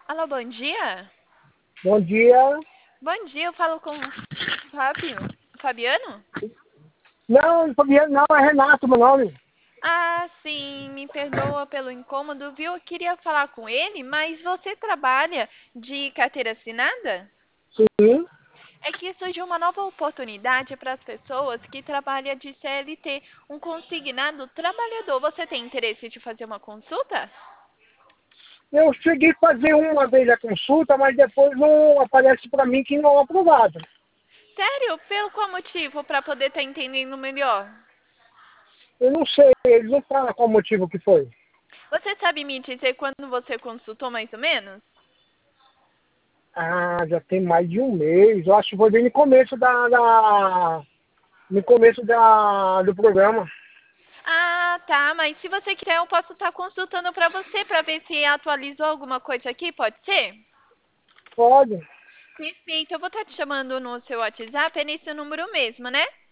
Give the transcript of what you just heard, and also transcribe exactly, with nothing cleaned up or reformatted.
Alô, bom dia? Bom dia. Bom dia, eu falo com o Fábio. Fabiano? Não, Fabiano, não, é Renato meu nome. Ah, sim, me perdoa pelo incômodo, viu? Eu queria falar com ele, mas você trabalha de carteira assinada? Sim. É que surgiu uma nova oportunidade para as pessoas que trabalham de C L T, um consignado trabalhador. Você tem interesse de fazer uma consulta? Eu cheguei a fazer uma vez a consulta, mas depois não aparece para mim que não é aprovado. Sério? Pelo qual motivo? Para poder estar entendendo melhor. Eu não sei, eles não falam qual motivo que foi. Você sabe me dizer quando você consultou mais ou menos? Ah, já tem mais de um mês. Eu acho que foi bem no começo da, da no começo da, do programa. Ah, tá, mas se você quiser eu posso estar consultando para você para ver se atualizou alguma coisa aqui, pode ser? Pode. Perfeito, eu vou estar te chamando no seu WhatsApp, é nesse número mesmo, né?